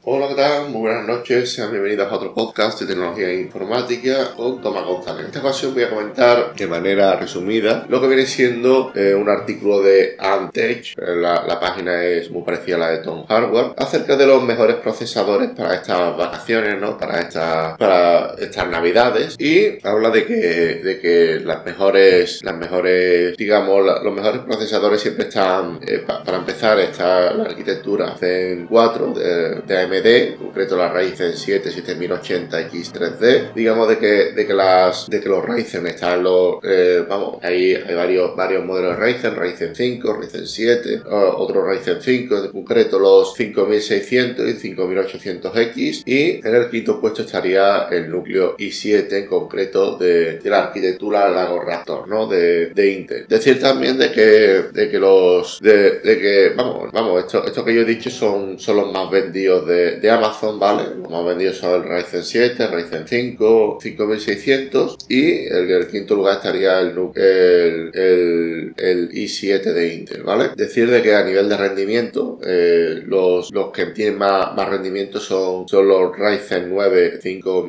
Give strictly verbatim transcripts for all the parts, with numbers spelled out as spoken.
Hola, ¿qué tal? Muy buenas noches, sean bienvenidos a otro podcast de tecnología e informática con Tomás González. En esta ocasión voy a comentar de manera resumida lo que viene siendo eh, un artículo de Antech, la, la página es muy parecida a la de Tom Hardware, acerca de los mejores procesadores para estas vacaciones, ¿no? Para, esta, para estas navidades, y habla de que, de que las mejores, las mejores, digamos, la, los mejores procesadores siempre están, eh, pa, para empezar, está la arquitectura Zen cuatro de, de A M D, en concreto la Ryzen siete siete mil ochenta X tres D. Digamos de que, de que, las, de que los Ryzen están los, eh, vamos, hay, hay varios, varios modelos de Ryzen, Ryzen cinco, Ryzen siete, uh, otro Ryzen cinco, en concreto los cinco mil seiscientos y cinco mil ochocientos X, y en el quinto puesto estaría el núcleo i siete, en concreto de, de la arquitectura Lago Raptor, ¿no? De, de Intel. Decir también de que, de que los, de, de que, vamos, vamos, esto, esto que yo he dicho son, son los más vendidos de, de Amazon, ¿vale? Los más vendidos son el Ryzen siete, el Ryzen cinco, cinco mil seiscientos, y en el quinto lugar estaría el, el, el, el i siete de Intel, ¿vale? Decir de que a nivel de rendimiento, eh, los, los que tienen más, más rendimiento son, son los Ryzen nueve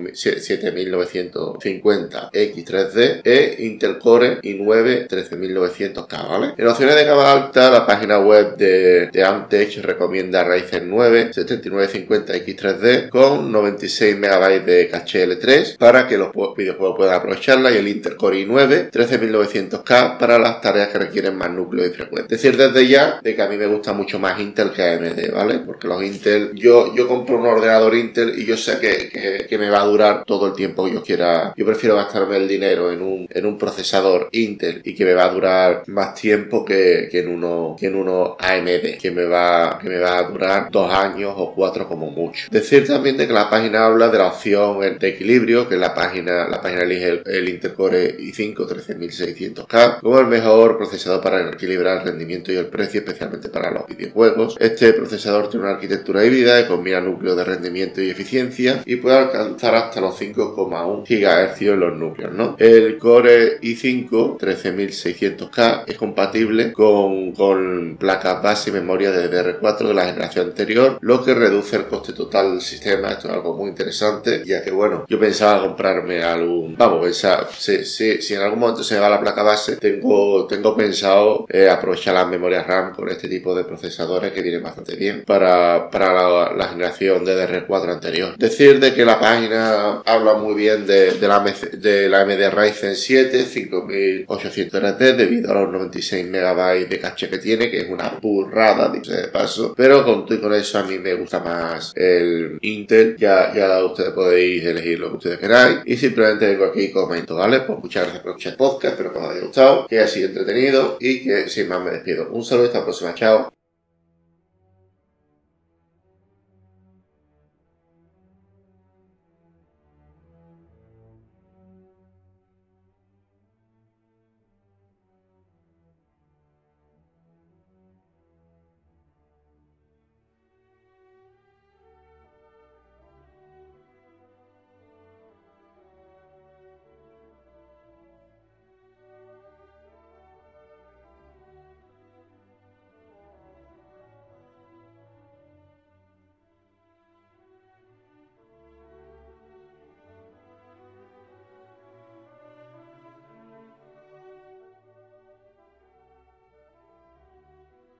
siete mil novecientos cincuenta X tres D e Intel Core i nueve trece mil novecientos K, ¿vale? En opciones de gama alta, la página web de, de Antech recomienda Ryzen nueve setenta y nueve cincuenta X tres D con noventa y seis megabytes de caché L tres para que los videojuegos puedan aprovecharla, y el Intel Core i nueve trece mil novecientos K para las tareas que requieren más núcleo y frecuencia. Decir desde ya de que a mí me gusta mucho más Intel que A M D, ¿vale? Porque los Intel, yo, yo compro un ordenador Intel y yo sé que, que, que me va a durar todo el tiempo que yo quiera. Yo prefiero gastarme el dinero en un, en un procesador Intel y que me va a durar más tiempo que, que en uno, que en uno A M D, que me va, que me va a durar dos años o cuatro como mucho. Decir también de que la página habla de la opción de equilibrio, que la página, la página elige el, el Intel Core i cinco trece mil seiscientos K como el mejor procesador para equilibrar el rendimiento y el precio, especialmente para los videojuegos. Este procesador tiene una arquitectura híbrida que combina núcleos de rendimiento y eficiencia y puede alcanzar hasta los cinco coma uno gigahercios en los núcleos, ¿no? El Core i cinco trece mil seiscientos K es compatible con, con placas base y memoria de D D R cuatro de la generación anterior, lo que reduce el coste total del sistema. Esto es algo muy interesante, ya que, bueno, yo pensaba comprarme algún, vamos, pensar, si, si, si en algún momento se me va la placa base, tengo, tengo pensado eh, aprovechar las memorias RAM con este tipo de procesadores que vienen bastante bien para, para la, la generación de D D R cuatro anterior. Decir de que la página habla muy bien de, de, la, de la A M D Ryzen siete cinco mil ochocientos R T debido a los noventa y seis megabytes de caché que tiene, que es una burrada, dicho de paso, pero con todo y con eso a mí me gusta más el Intel. Ya, ya ustedes podéis elegir lo que ustedes queráis, y simplemente vengo aquí y comento, ¿vale? Pues muchas gracias por escuchar el podcast, espero que os haya gustado, que haya sido entretenido, y que sin más me despido. Un saludo y hasta la próxima, chao.